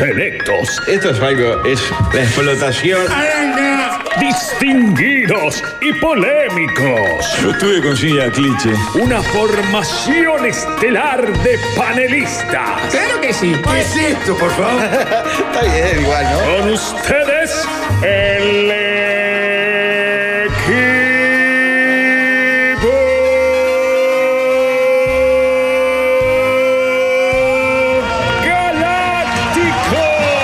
selectos. Esto es algo, es la explotación. Distinguidos y polémicos. Yo estuve con Silvia Cliche. Una formación estelar de panelistas. Claro que sí. ¿Qué es esto, por favor? Está bien, igual, ¿no? Con ustedes, el equipo galáctico.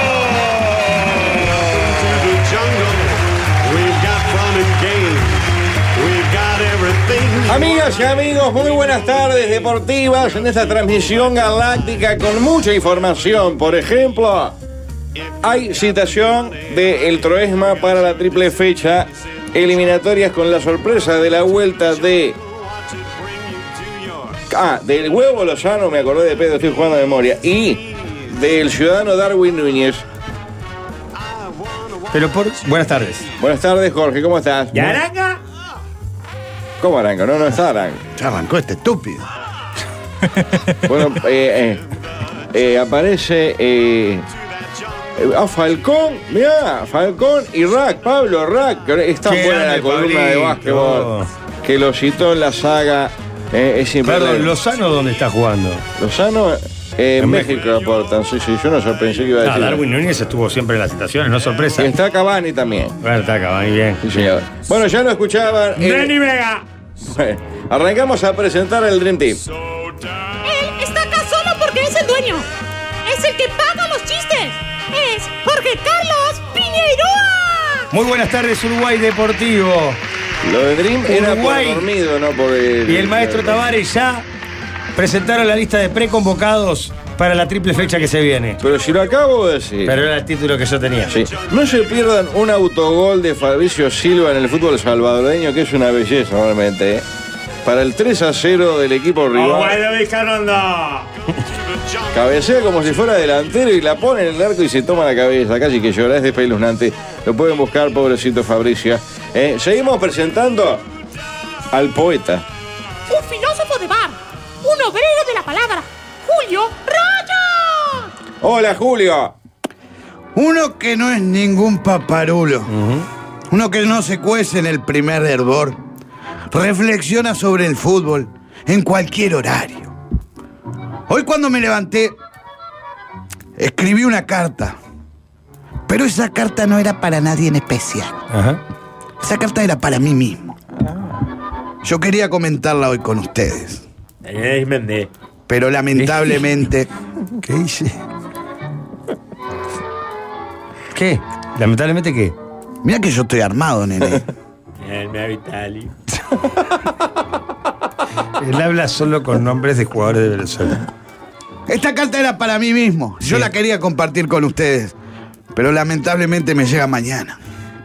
Amigas y amigos, muy buenas tardes deportivas en esta transmisión galáctica con mucha información. Por ejemplo, hay citación del Troesma para la triple fecha, eliminatorias con la sorpresa de la vuelta del Huevo Lozano, me acordé de Pedro, estoy jugando de memoria, y del ciudadano Darwin Núñez. Buenas tardes. Buenas tardes, Jorge, ¿cómo estás? ¿Y Aranga? ¿Cómo Aranga? No está Aranga. Se arrancó este estúpido. Bueno, aparece Falcón, mirá, Falcón y Rack, Pablo Rack, que es tan Qué buena la grande, columna de Pablito. básquetbol, que lo citó en la saga, es Perdón, impresionante. ¿Lozano dónde está jugando? Lozano, En México aportan, sí, yo no pensé que iba a decir. Darwin Núñez estuvo siempre en las citaciones, no sorpresa. Y está Cavani también. Bueno, está acá, muy bien. Sí, señor. Bueno, ya lo escuchaban. Denny Vega. Bueno, arrancamos a presentar el Dream Team. Él está acá solo porque es el dueño. Es el que paga los chistes. Es Jorge Carlos Piñeiro. Muy buenas tardes, Uruguay Deportivo. Lo de Dream era por Uruguay. dormido, no por el... Y el maestro Tavares ya presentaron la lista de preconvocados para la triple fecha que se viene. Pero si lo acabo de decir. Pero era el título que yo tenía. Sí. No se pierdan un autogol de Fabricio Silva en el fútbol salvadoreño, que es una belleza realmente, ¿eh? Para el 3-0 del equipo rival. Osvaldo Vizcarrondo. Cabecea como si fuera delantero y la pone en el arco y se toma la cabeza. Casi que llora, es despeluznante. Lo pueden buscar, pobrecito Fabricio. Seguimos presentando al poeta. Un filósofo de bar. Un obrero de la palabra. Julio Raya. Hola, Julio. Uno que no es ningún paparulo. Uno que no se cuece en el primer hervor. Reflexiona sobre el fútbol en cualquier horario. Hoy cuando me levanté, escribí una carta. Pero esa carta no era para nadie en especial. Ajá. Esa carta era para mí mismo. Yo quería comentarla hoy con ustedes. Pero lamentablemente... ¿Qué hice? ¿Qué? ¿Lamentablemente qué? Mira que yo estoy armado, nene. Él habla solo con nombres de jugadores de Venezuela. Esta carta era para mí mismo. Yo Sí. la quería compartir con ustedes. Pero lamentablemente me llega mañana.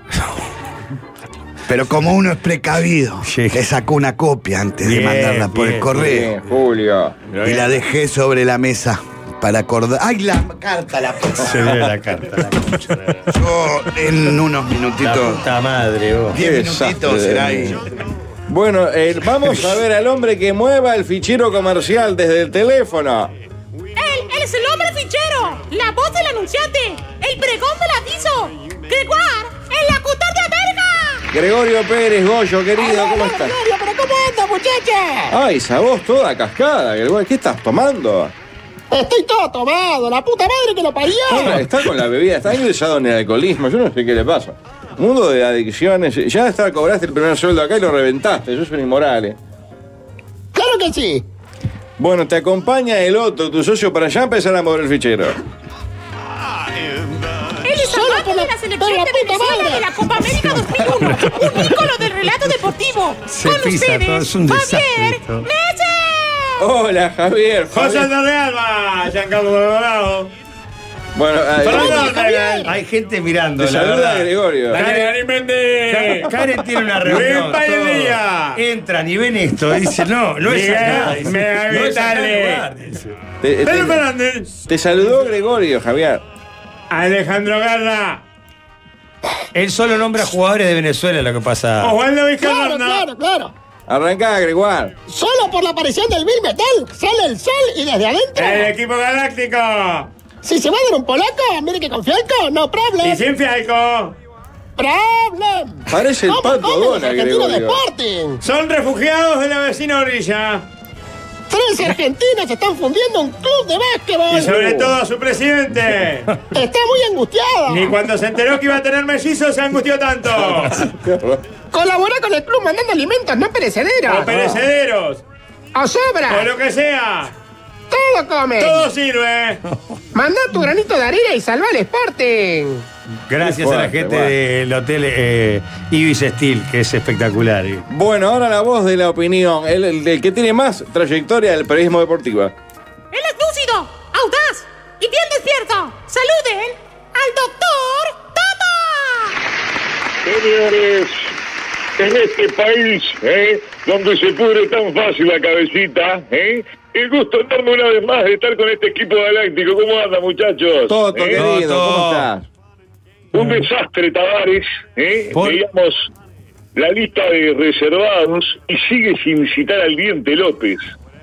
Pero como uno es precavido, Sí. le sacó una copia antes Bien, de mandarla por bien, el correo. Bien, Julio. Y la dejé sobre la mesa para acordar. ¡Ay, la carta, la puta! Se ve la carta. La concha de la- Yo en unos La minutitos, puta madre, vos. 10 Qué minutitos desastre será de ahí. niño. Bueno, vamos a ver al hombre que mueva el fichero comercial desde el teléfono. Él es el hombre fichero. La voz del anunciante. El pregón del aviso. Gregoire. El locutor de América. Gregorio Pérez, Goyo, querido, ¿cómo estás? ¿Pero cómo anda, muchacha? Ay, esa voz toda cascada, Gregorio. ¿Qué estás tomando? Estoy todo tomado. La puta madre que lo parió. Está con la bebida, está ingresado en el alcoholismo, yo no sé qué le pasa. Mundo de adicciones, ya cobraste el primer sueldo acá y lo reventaste, eso es un inmoral, ¿eh? Claro que sí. Bueno, te acompaña el otro, tu socio, para ya empezar a mover el fichero. Él es amante de la selección de Venezuela de la Copa América 2001. Un ícono del relato deportivo. Se Con pisa ustedes, todo, es un desastre Javier esto. Mese. Hola, Javier. José Javier. de Alba. Giancarlo Dorado. Bueno, Hay gente mirando, te la saluda verdad. Gregorio. Dani Méndez. Karen tiene una reunión. Luis Paella. todo. Entran y ven esto y dicen, no es Miguel, acá. dice. Miguel No es acá el Vitale. lugar, dice. Pedro Fernández. Te saludó Gregorio, Javier. Alejandro Garra. Él solo nombra jugadores de Venezuela, lo que pasa. Osvaldo Vizcarrondo. Claro. Arranca, Gregoire. Solo por la aparición del Bill Metal sale el sol y desde adentro. El equipo galáctico. Si se va a dar un polaco, mire que con Fialco, no problem. Y sin Fialco. Problem. Parece el ¿Cómo Pato comen los Donald, argentinos de Gregorio. Sporting? Son refugiados de la vecina orilla. 13 argentinos están fundiendo un club de básquetbol. Y sobre todo su presidente. Está muy angustiada. Ni cuando se enteró que iba a tener mellizos se angustió tanto. Colabora con el club mandando alimentos no perecederos. O perecederos. O sobra. O lo que sea. Todo come. Todo sirve. Manda tu granito de arena y salva al Sporting. Gracias a la Fuerte, gente bueno. del hotel Ibis Steel, que es espectacular. Bueno, ahora la voz de la opinión, el que tiene más trayectoria del periodismo deportivo. Él es lúcido, audaz y bien despierto. ¡Saluden al doctor Tata! Señores, en este país, donde se pudre tan fácil la cabecita, el gusto enorme una vez más de estar con este equipo galáctico. ¿Cómo anda, muchachos? Toto, querido, Toto. ¿cómo estás? Un desastre, Tavares. ¿Por? Veíamos la lista de reservados y sigue sin citar al Diente López.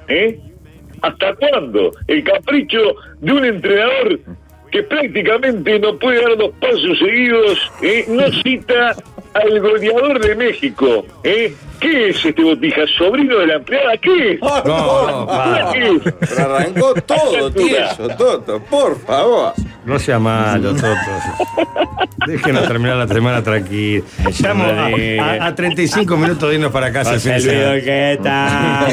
¿Hasta cuándo? El capricho de un entrenador que prácticamente no puede dar 2 pasos seguidos, no cita al goleador de México. ¿Qué es este Botija? ¿Sobrino de la empleada? ¿Qué es? No, pa. ¿Qué es? Pero arrancó todo, tieso, Toto, por favor. No sea malo, Toto. Déjenos terminar la semana tranquila. Estamos a 35 minutos de irnos para casa. José Luis Orqueta.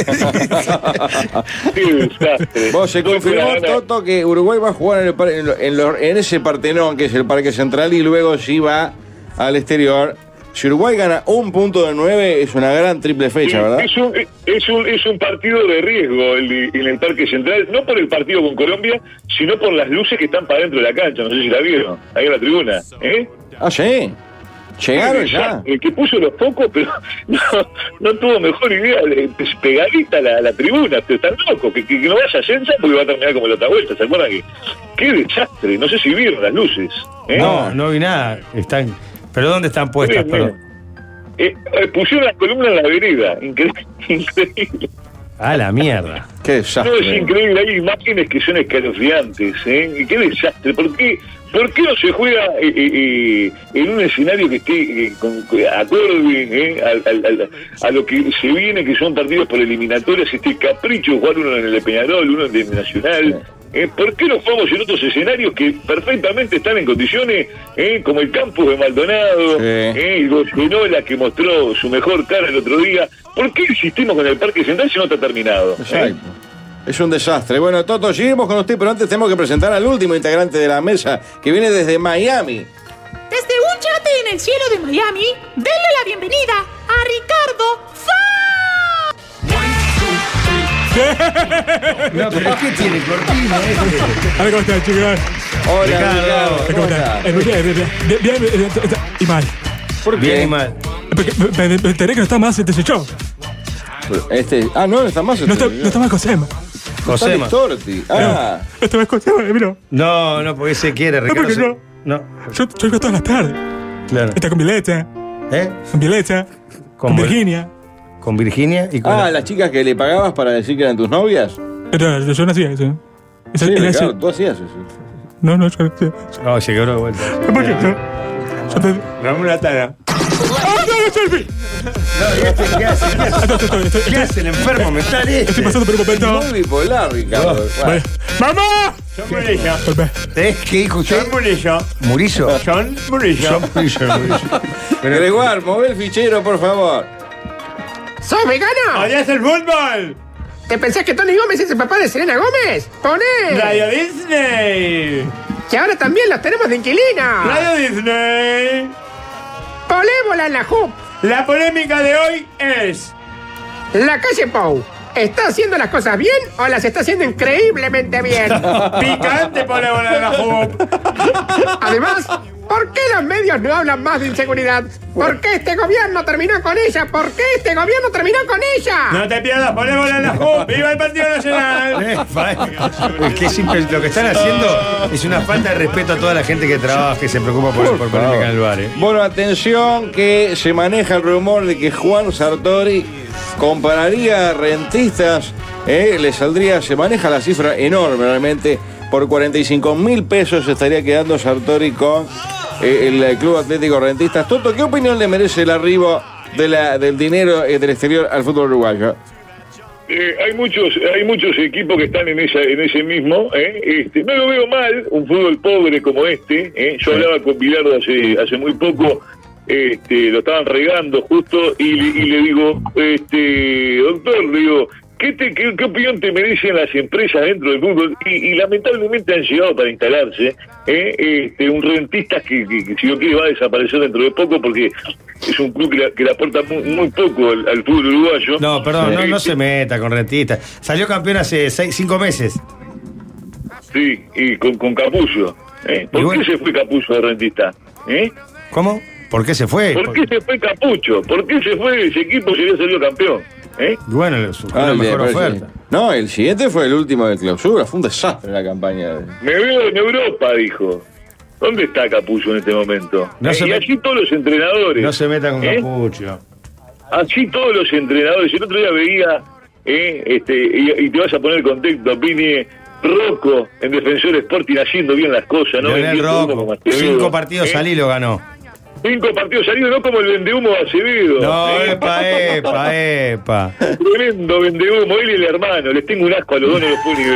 Qué desastre. Vos se confirmó, Toto, que Uruguay va a jugar en ese Partenón, que es el Parque Central, y luego sí va al exterior. Si Uruguay gana 1 punto de 9, es una gran triple fecha, ¿verdad? Es un partido de riesgo en el Parque Central, no por el partido con Colombia, sino por las luces que están para dentro de la cancha. No sé si la vieron, ahí en la tribuna. Ah, sí. Llegaron ya. El que puso los focos, pero no tuvo mejor idea. Pegadita la tribuna, pero están locos. Que no vaya a Sensa porque va a terminar como la otra vuelta. ¿Se acuerdan que? ¡Qué desastre! No sé si vieron las luces. No vi nada. ¿Pero dónde están puestas? Bien. Pusieron las columnas en la vereda. Increíble. A la mierda. Qué No, es desastre. increíble. Hay imágenes que son escalofriantes. ¡Qué desastre! ¿Por qué no se juega en un escenario que esté acorde a lo que se viene, que son partidos por eliminatorias? Este capricho de jugar uno en el Peñarol, uno en el Nacional. ¿Por qué no jugamos en otros escenarios que perfectamente están en condiciones, como el campus de Maldonado, el Goyenola, que mostró su mejor cara el otro día? ¿Por qué insistimos con el Parque Central si no está terminado? Exacto. Es un desastre. Bueno, Toto, seguimos con usted, pero antes tenemos que presentar al último integrante de la mesa, que viene desde Miami. Desde un yate en el cielo de Miami, denle la bienvenida a Ricardo Fa. No, pero ¿qué tiene cortina? Hola, ¿cómo están, chicos? Hola, Ricardo. Ricardo. ¿Cómo ¿Cómo estás? están? Bien, y mal. ¿Por Bien y qué? mal. Porque me enteré que no está más este show. No está más. No está más Cosema. Josema. Torti. Ah, No está más Cosema, mira. No, porque se quiere, Ricardo. porque se- No, Yo vengo todas las tardes. claro. Está con Violeta, ¿Eh? Con Virginia. Con Virginia y con. las chicas que le pagabas para decir que eran tus novias. Yo no hacía eso. Sí, Era Ricardo, eso. tú hacías eso. No, yo. No, se quebró de vuelta. ¿Por qué? Yo te. Dame una tana. ¡Ah, no, selfie! ¿Qué hace? ¿Qué hace el enfermo mental este? Estoy pasando por un momento. Muy bipolar, Ricardo. Vale. ¡Mamá! John Murillo. Volvé. ¿Qué dijo usted? John Murillo. ¿Murizo? John Murillo. Gregoire, move el fichero, por favor. ¿Sos vegano? ¿Odias el fútbol? ¿Te pensás que Tony Gómez es el papá de Selena Gómez? ¡Poné! Radio Disney. Que ahora también los tenemos de inquilina. Radio Disney. Polébola en la JUP. La polémica de hoy es: La calle Pou. ¿Está haciendo las cosas bien o las está haciendo increíblemente bien? picante polébola de la JUP. Además, ¿por qué los medios no hablan más de inseguridad? ¿Por qué este gobierno terminó con ella? ¿Por qué este gobierno terminó con ella? No te pierdas polébola de la JUP. ¡Viva el Partido Nacional! Es que lo que están haciendo es una falta de respeto a toda la gente que trabaja, que se preocupa por polémica en el bar. Bueno, atención, que se maneja el rumor de que Juan Sartori compraría rentistas, le saldría, se maneja la cifra enorme realmente, por 45.000 pesos se estaría quedando Sartori con el Club Atlético Rentistas. Toto, ¿qué opinión le merece el arribo del dinero del exterior al fútbol uruguayo? Hay muchos equipos que están en ese mismo. No lo veo mal, un fútbol pobre como este. Yo hablaba con Bilardo hace muy poco. Lo estaban regando justo y le digo, doctor, le digo, ¿qué opinión te merecen las empresas dentro del fútbol? Y lamentablemente han llegado para instalarse un Rentistas que si lo quiere va a desaparecer dentro de poco porque es un club que le aporta muy poco al fútbol uruguayo. No, perdón, no se meta con Rentistas. Salió campeón hace 5 meses. Sí, y con Capullo. ¿Por qué se fue Capullo de Rentistas? ¿Cómo? ¿Por qué se fue? ¿Por qué se fue Capucho? ¿Por qué se fue ese equipo si había salido campeón? Bueno, la mejor oferta. No, el siguiente fue el último de clausura. Fue un desastre la campaña. Me veo en Europa, dijo. ¿Dónde está Capucho en este momento? Y así todos los entrenadores. No se metan con Capucho. Así todos los entrenadores. El otro día veía, y te vas a poner contexto, Pini, Rocco en Defensor Sporting haciendo bien las cosas, ¿no? Leonel Rocco, 5 partidos al hilo ganó. 5 partidos salidos, no como el vendehumo de Acevedo. No, epa. Tremendo vendehumo, él y el hermano. Les tengo un asco a los dos, no los puedo ni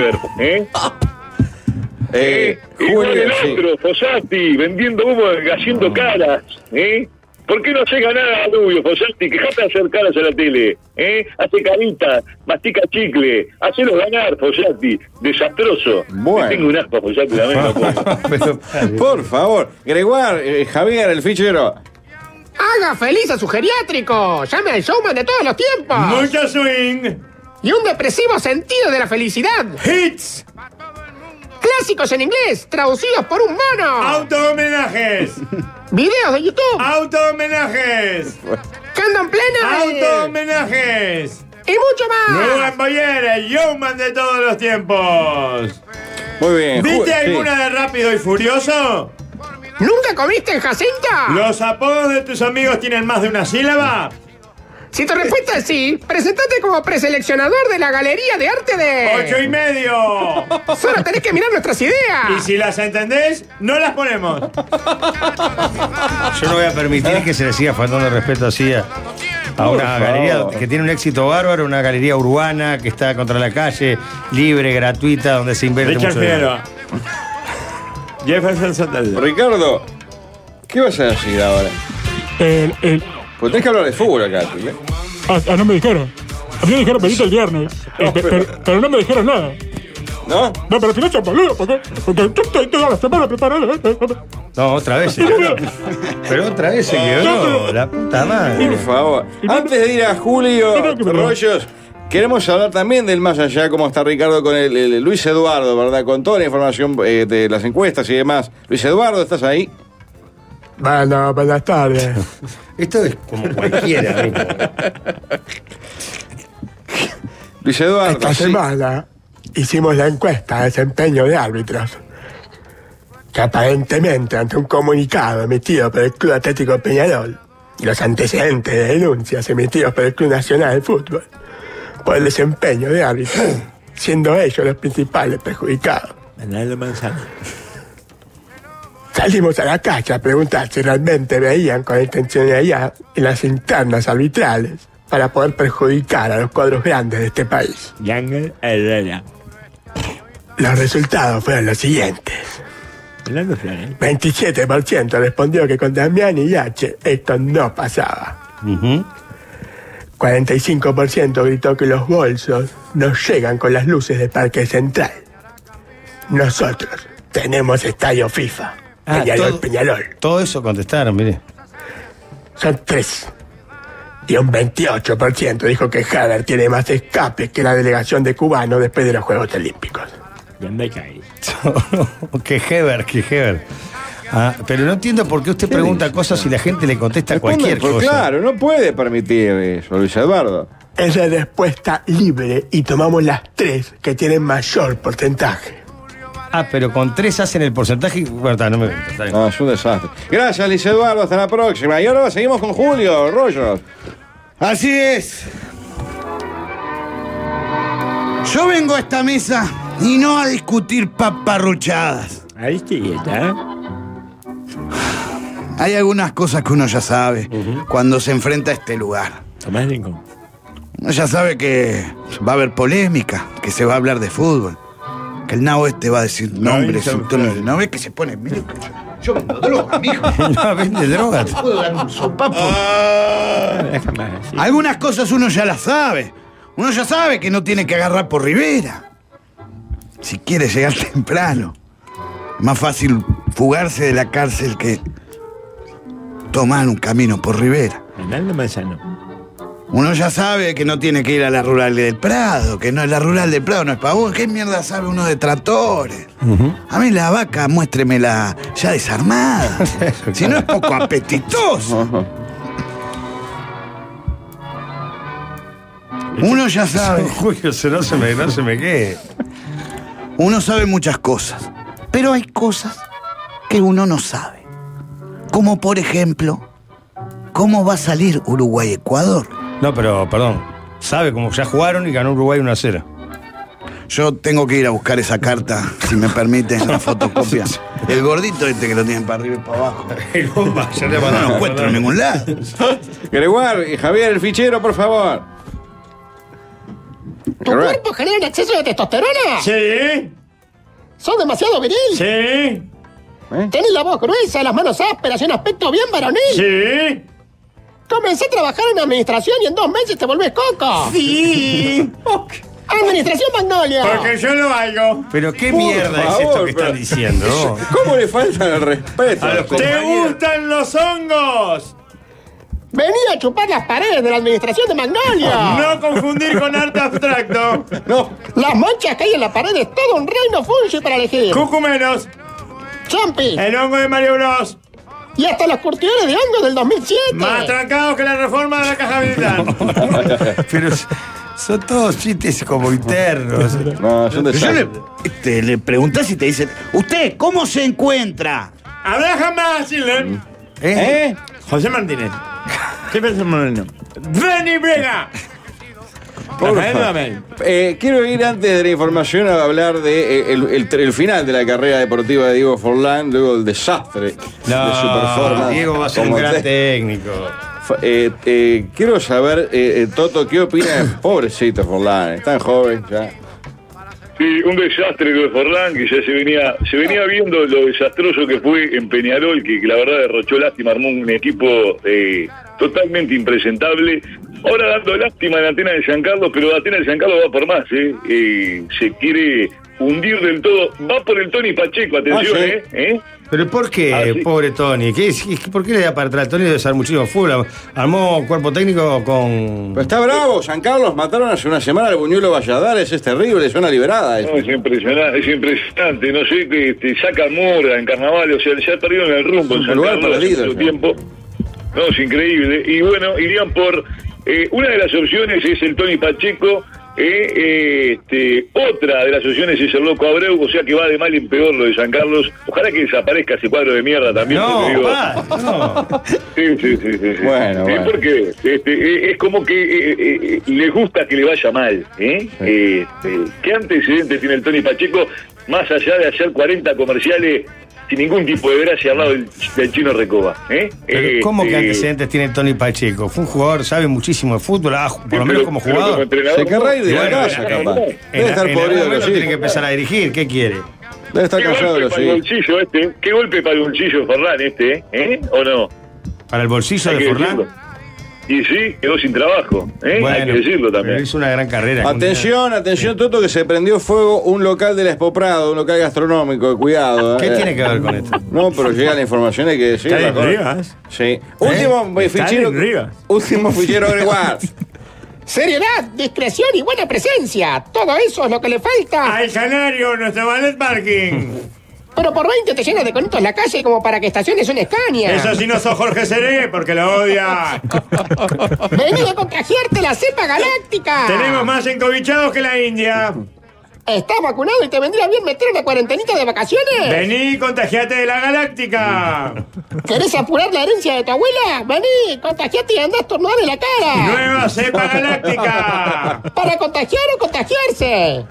ver. Igual el otro, Fossati, vendiendo humo, haciendo caras. ¿Por qué no hace ganar a Rubio, Fossati? Quejate de hacer caras a la tele. Hace caritas, mastica chicle. Hacelos ganar, Fossati. Desastroso. Bueno. Le tengo un asco a Fossati también. Por favor. Gregoire, Javier, el fichero. Haga feliz a su geriátrico. Llame al showman de todos los tiempos. Mucha swing. Y un depresivo sentido de la felicidad. Hits. Clásicos en inglés, traducidos por un mono. Auto-homenajes. Videos de YouTube. Auto-homenajes. Candan plena. Auto-homenajes. Y mucho más. Rubén Boyer, el showman de todos los tiempos. Muy bien. ¿Viste alguna de Rápido y Furioso? ¿Nunca comiste en Jacinta? ¿Los apodos de tus amigos tienen más de una sílaba? Si tu respuesta es sí, presentate como preseleccionador de la Galería de Arte de... 8,5. Solo tenés que mirar nuestras ideas. Y si las entendés, no las ponemos. Yo no voy a permitir que se le siga faltando el respeto así a una galería que tiene un éxito bárbaro, una galería urbana que está contra la calle, libre, gratuita, donde se invierte mucho dinero. Jefferson Santander. Ricardo, ¿qué vas a decir ahora? Pues tenés que hablar de fútbol acá, ¿eh? No me dijeron. A mí me dijeron venite el viernes. Pero no me dijeron nada. ¿No? No, pero al final son boludo, porque yo estoy toda la semana preparado. No, otra vez se quedó. Pero otra vez se quedó. La puta madre. Por favor. Antes de ir a Julio Rollos, queremos hablar también del más allá, cómo está Ricardo con el Luis Eduardo, ¿verdad? Con toda la información de las encuestas y demás. Luis Eduardo, ¿estás ahí? Bueno, buenas tardes. Esto es como cualquiera. Luis Eduardo. Esta semana hicimos la encuesta de desempeño de árbitros, que aparentemente, ante un comunicado emitido por el Club Atlético Peñarol y los antecedentes de denuncias emitidos por el Club Nacional de Fútbol por el desempeño de árbitros, siendo ellos los principales perjudicados. Salimos a la calle a preguntar si realmente veían con intencionalidad en las internas arbitrales para poder perjudicar a los cuadros grandes de este país. Los resultados fueron los siguientes. 27% respondió que con Damián y H esto no pasaba. 45% gritó que los bolsos no llegan con las luces del Parque Central. Nosotros tenemos estadio FIFA. Peñarol. Todo eso contestaron, mire. Son 3. Y un 28% dijo que Haber tiene más escapes que la delegación de cubanos después de los Juegos Olímpicos. Que Heber. Pero no entiendo por qué usted pregunta cosas y la gente le contesta cualquier cosa. Claro, no puede permitir eso, Luis Eduardo. Es la respuesta libre y tomamos las 3 que tienen mayor porcentaje. Pero con 3 hacen el porcentaje. Bueno, no me. No, es un desastre. Gracias, Luis Eduardo. Hasta la próxima. Y ahora seguimos con Julio Rollos. Así es. Yo vengo a esta mesa Y no a discutir paparruchadas. Ahí sí está. Hay algunas cosas que uno ya sabe cuando se enfrenta a este lugar. Tomás Rincón. Uno ya sabe que va a haber polémica, que se va a hablar de fútbol, que el nabo este va a decir nombres. ¿No ves que se pone? Mire, yo vendo droga, mijo. No, vende droga. Te puedo dar un sopapo. Déjame así. Algunas cosas uno ya las sabe. Uno ya sabe que no tiene que agarrar por Rivera. Si quiere llegar temprano. Es más fácil fugarse de la cárcel que tomar un camino por Rivera. Fernando Manzano. Uno ya sabe que no tiene que ir a la rural del Prado, que no, la rural del Prado no es para vos. ¿Qué mierda sabe uno de tractores? A mí la vaca, muéstremela ya desarmada. Si no es poco apetitoso. Uno ya sabe. Julio, no se me quede. Uno sabe muchas cosas, pero hay cosas que uno no sabe. Como por ejemplo, ¿cómo va a salir Uruguay-Ecuador? No, pero, perdón. Sabe cómo ya jugaron y ganó Uruguay 1-0. Yo tengo que ir a buscar esa carta, si me permiten, la fotocopia. El gordito este que lo tienen para arriba y para abajo. El bomba, ya le No lo encuentro en ningún lado. Gregoire y Javier, el fichero, por favor. ¿Tu cuerpo genera un exceso de testosterona? Sí. ¿Sos demasiado viril? Sí. ¿Tenés la voz gruesa, las manos ásperas y un aspecto bien varonil? Sí. Comencé a trabajar en administración y en 2 meses te volvés coco. Sí. Administración Magnolia. Porque yo lo valgo. Pero qué Por mierda favor, es esto que pero- están diciendo, ¿no? ¿Cómo le faltan el respeto A los los ¿Te compañeros? gustan los hongos? Vení a chupar las paredes de la administración de Magnolia. No confundir con arte abstracto. No, Las manchas que hay en la pared es todo un reino fungi para elegir. Cucumenos. Champi. El hongo de Mario Bros. Y hasta los curtidores de hongos del 2007. Más trancados que la reforma de la caja militar. Pero son todos chistes como internos. no, es un Pero yo desastre. le preguntás y te dicen, ¿usted cómo se encuentra? Abraham Basile. ¿Eh? José Martínez. ¿Qué pensás, Moreno? ¡Vení, Brega! Por Rafael favor. Dudamel. Quiero ir antes de la información a hablar de el final de la carrera deportiva de Diego Forlán, luego del desastre de su performance. Diego va a ser un como gran técnico. quiero saber, Toto, ¿qué opina de pobrecito Forlán? Es tan joven ya. Sí, un desastre lo de Forlán, que ya se venía viendo lo desastroso que fue en Peñarol, que la verdad derrochó lástima, armó un equipo totalmente impresentable. Ahora dando lástima en Atenas de San Carlos, pero Atenas de San Carlos va por más, se quiere hundir del todo, va por el Tony Pacheco, atención, ¿sí? ¿Pero por qué, Ah, sí. pobre Tony? ¿Por qué le da para atrás? Tony debe saber muchísimo fútbol. Armó cuerpo técnico con... Pero está bravo, San Carlos mataron hace una semana al Buñuelo Valladares, es terrible, zona liberada. No, es impresionante, no sé, que te sacan Mora en carnaval, o sea, ya perdieron el rumbo en Un San lugar Carlos hace perdido, mucho ya. tiempo. No, es increíble. Y bueno, irían por una de las opciones es el Tony Pacheco, otra de las opciones es el Loco Abreu, o sea que va de mal en peor lo de San Carlos. Ojalá que desaparezca ese cuadro de mierda también. No, porque digo, no. Sí. Bueno, Sí, bueno. porque es como que les gusta que le vaya mal. ¿Qué antecedentes tiene el Tony Pacheco más allá de hacer 40 comerciales sin ningún tipo de gracia al lado del Chino Recoba? Pero ¿cómo que antecedentes tiene Tony Pacheco? Fue un jugador, sabe muchísimo de fútbol, por lo menos como jugador. Se querrá ir de la Bueno, casa, capaz. Debe En estar algún podrido de momento los tiene que hijos. empezar a dirigir. ¿Qué quiere? Debe estar ¿Qué cansado de golpe los para el hijos. bolsillo ¿Qué golpe para el bolsillo Forlán ¿O no? ¿Para el bolsillo Hay de que Forlán? decirlo. Y sí, quedó sin trabajo. Hay que decirlo pero también. hizo una gran carrera. Atención, Toto, que se prendió fuego un local de la Expo Prado, un local gastronómico, cuidado. ¿Qué tiene que ver con esto? No, pero llega la información, hay que decirlo. Está en Rivas. Sí. Último Está fichero. en Rivas. Último fichero Gregoire. Seriedad, discreción y buena presencia. Todo eso es lo que le falta. Al Canario, nuestro ballet parking. Pero por 20 te llenas de conitos la calle como para que estaciones una Escaña. Eso sí no sos Jorge Seré, porque lo odia. Vení a contagiarte la cepa galáctica. Tenemos más encobichados que la India. ¿Estás vacunado y te vendría bien meter una cuarentenita de vacaciones? Vení, contagiate de la galáctica. ¿Querés apurar la herencia de tu abuela? Vení, contagiate y andá a estornudar en la cara. Nueva cepa galáctica. ¿Para contagiar o contagiarse?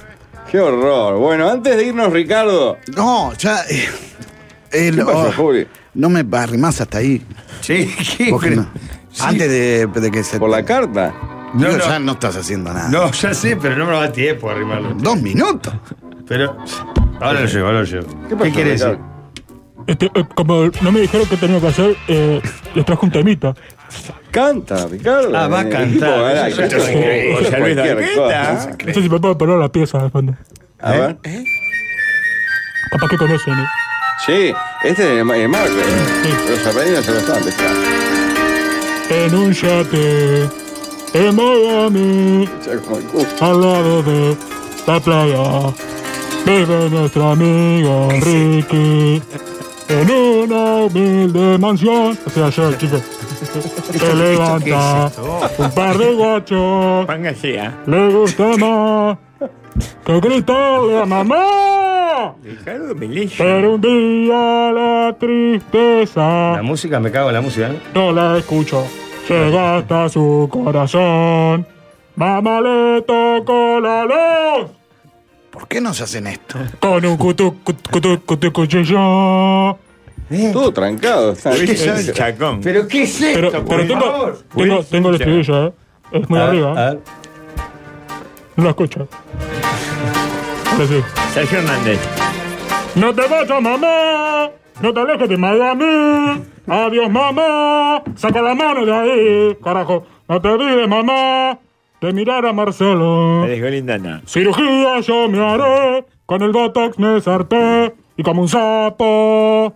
Qué horror. Bueno, antes de irnos, Ricardo. No, ya. ¿Qué pasó, Juli? No me arrimás hasta ahí. Sí, ¿qué? ¿Vos qué no? Sí. Antes de que se. ¿Por la carta? No, No, no. ya no estás haciendo nada. No, ya sé, pero no me va a dar tiempo a arrimarlo. 2 minutos. Pero. Ahora lo llevo. ¿Qué pasó, quiere decir? Ricardo? Como no me dijeron qué tenía que hacer, les traje un temita. Canta, Ricardo. Ah, va a cantar. Eso es increíble. José Luis Dargueta. cosa. No sé si me puedo parar la pieza de fondo. A ver. Capaz que conocen, ¿eh? Sí, este es el Marco. Sí. Los apellidos se los saben, claro. En un yate en Miami, Ya como el culo. al lado de la playa, vive nuestro amigo Ricky. En una humilde mansión. O sea, yo, chicos. Se levanta un par de guachos. Póngase, Le gusta más que gritarle a mamá. Ricardo Melillo. Pero un día la tristeza La música, me cago en la música, ¿no? no la escucho. Llega hasta su corazón. Mamá le tocó la luz. ¿Por qué nos hacen esto? Con un cuchillo. Todo trancado. Está bien. El chacón. ¿Pero qué es esto? Pero tengo el estribillo, ¿eh? Es muy arriba. A ver. No lo escucho. Ahora sí. Sergio Hernández. No te vayas, mamá. No te alejes de Miami. Adiós, mamá. Saca la mano de ahí. Carajo. No te olvides, mamá, de mirar a Marcelo. Me dejó Lindana. Cirugía yo me haré. Con el Botox me sarté. Y como un sapo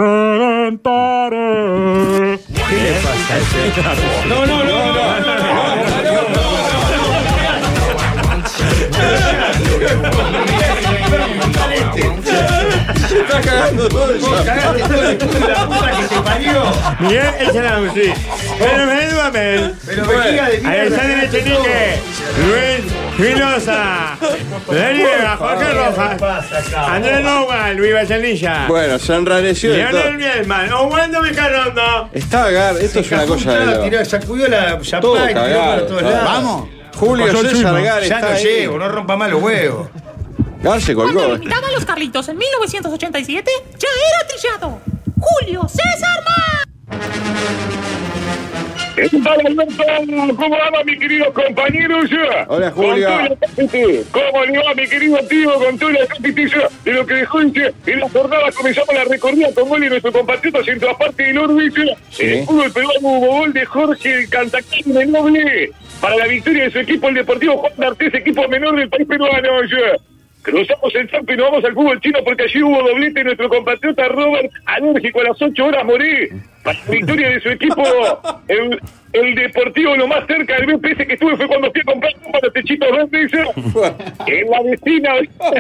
reventaré. ¿Qué le pasa a ese? No. Se está cagando todo el Cagaste todo el culo de la puta que te parió. Miguel Echanabusi. Pero me duame. Pero vejiga de mierda. Alexander Echenique. Luis Filosa. Dani Vega. Jorge Rojas. Andrés Nova. Luis Vallanilla. Bueno, se enrareció de Leonel todo. Mielman. Oswaldo Vicarrondo. Está agar, esto es una cosa de loco. Sacudió la Todo chapá y tiró cagado. para todos lados. Vamos. Julio Pasó César encima. Gar Ya está no ahí. llego, no rompa más los huevos. Gar se Cuando colgó. imitaba a los Carlitos en 1987, ya era trillado. Julio César Mar. ¿Qué tal, Alberto? ¿Cómo anda, mi querido compañero? Hola, Julio. ¿Cómo le va, mi querido tío? Con toda la competición de lo que dejó en la jornada, comenzamos la recorrida con gol y nuestro compatriota en todas partes del orbe. Sí. En el fútbol peruano hubo gol de Jorge Cantacán de Noble para la victoria de su equipo, el Deportivo Juan D'Artés, equipo menor del país peruano. Cruzamos el campo y nos vamos al fútbol chino porque allí hubo doblete. Nuestro compatriota Robert, alérgico a las 8 horas, morí para la victoria de su equipo. El Deportivo, lo más cerca del BPS que estuve fue cuando fui a comprar para los techitos verdes. En la vecina,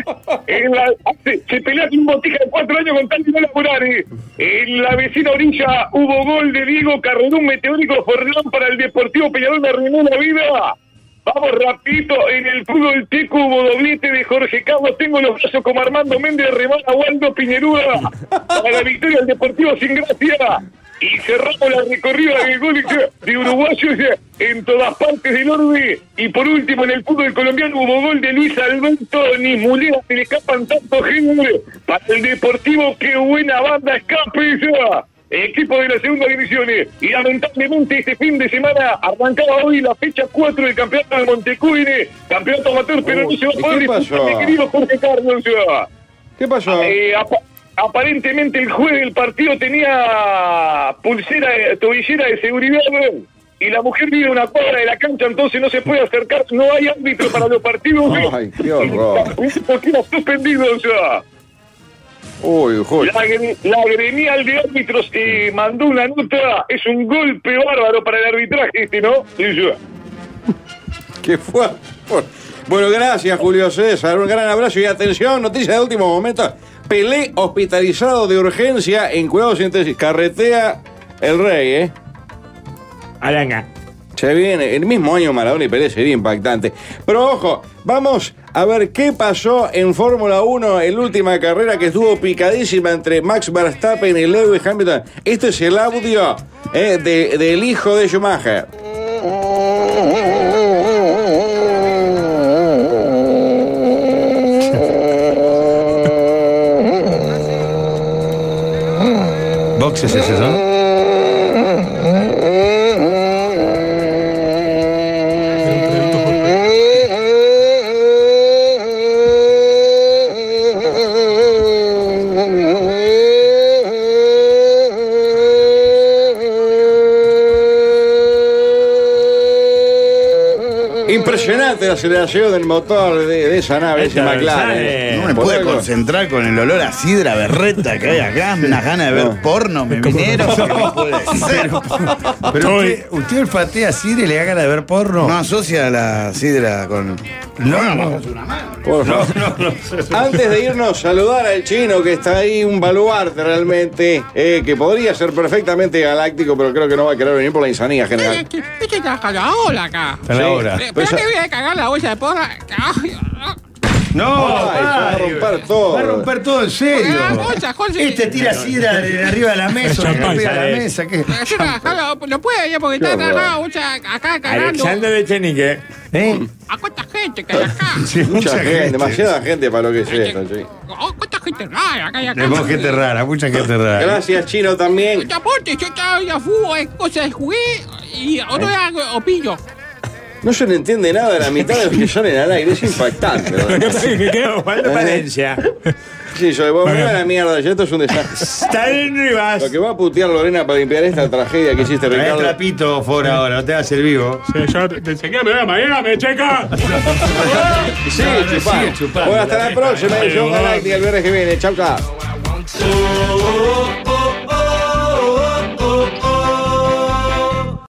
se pelea con un botija de 4 años con tal de no laburar. En la vecina orilla hubo gol de Diego Carrerón, meteórico forlán para el Deportivo Peñarol, me arruinó la vida. Vamos rapidito, en el fútbol teco hubo doblete de Jorge Carlos, tengo los brazos como Armando Méndez, remata Waldo Piñeruda para la victoria del Deportivo sin gracia. Y cerramos la recorrida del gol de uruguayos en todas partes del orbe. Y por último, en el fútbol colombiano hubo gol de Luis Alberto Nismulera, se le escapan tantos géneros para el Deportivo, qué buena banda escape esa. Equipo de la segunda división. Y lamentablemente este fin de semana arrancaba hoy la fecha 4 del campeonato de Montecuine, campeonato amateur, pero no se va a poder disputar, mi querido Jorge Carlos. ¿Qué pasó? Aparentemente el juez del partido tenía tobillera de seguridad y la mujer vive a una cuadra de la cancha, entonces no se puede acercar, no hay árbitro para los partidos. Ay, qué horror. Queda suspendido, Uy, Julio. La gremial de árbitros mandó una nota. Es un golpe bárbaro para el arbitraje ¿no? ¿Qué fue? Bueno, gracias, Julio César. Un gran abrazo y atención, noticia de último momento. Pelé hospitalizado de urgencia en cuidados intensivos. Carretea el Rey, ¿eh? Aranga. Se viene, el mismo año Maradona y Pelé sería impactante. Pero ojo, vamos a ver qué pasó en Fórmula 1 en la última carrera que estuvo picadísima entre Max Verstappen y Lewis Hamilton. Este es el audio del hijo de Schumacher. remix es ese, ¿no? Impresionante la aceleración del motor de esa nave, ese McLaren. No me pude concentrar con el olor a sidra berreta que hay acá. Unas ganas de ver porno, me vinieron. No puede ser. Pero usted olfatea sidra y le da ganas de ver porno. No asocia la sidra con. No. Antes de irnos, saludar al chino que está ahí, un baluarte realmente, que podría ser perfectamente galáctico, pero creo que no va a querer venir por la insanía general. ¿Qué está la ola acá? Está la hora. Espera que voy a cagar la olla de porra. No, Ay, va a romper todo. Va a romper todo, en serio. Este tira sidra de arriba de la mesa, de arriba de la mesa. ¿Qué? No puede ya porque está la olla acá cagando. Alexander Echenique. ¿A cuánta gente que hay acá? Sí, Mucha gente, demasiada gente para lo que es esto, sí. ¿Cuánta gente rara acá hay acá? Tenemos gente rara, mucha gente rara. Gracias, chino, también. Aporte, yo estaba fútbol, cosas jugué y otro era opillo. No se le entiende nada de la mitad de los que salen al aire, es impactante. Que quedó Juan Valencia. Sí, yo vos me a la mierda, ya esto es un desastre. Está en Rivas. Lo que va a putear Lorena para limpiar esta tragedia que hiciste, Trae el Ricardo. trapito fuera ahora, no te hagas el vivo. Sí, yo te enseñé, me mañana, me checa. Sí, chupá. Bueno, hasta la próxima edición galáctica el viernes que viene. Chau, chau.